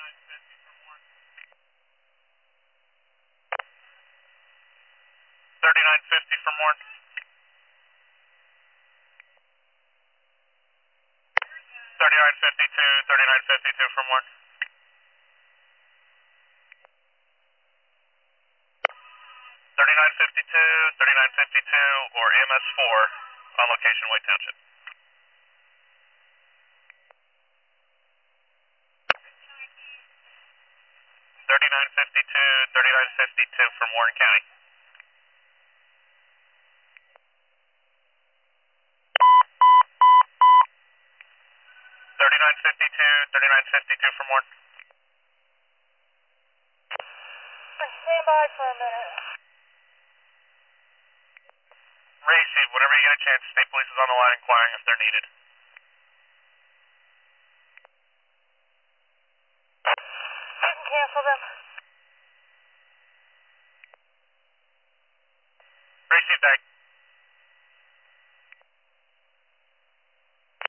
3950 from Warren. 3952 from Warren. 3952 or MS4 on location, White Township. 3952 from Warren County. 3952 from Warren. Stand by for a minute. Receive, whenever you get a chance, state police is on the line inquiring if they're needed. You can cancel them.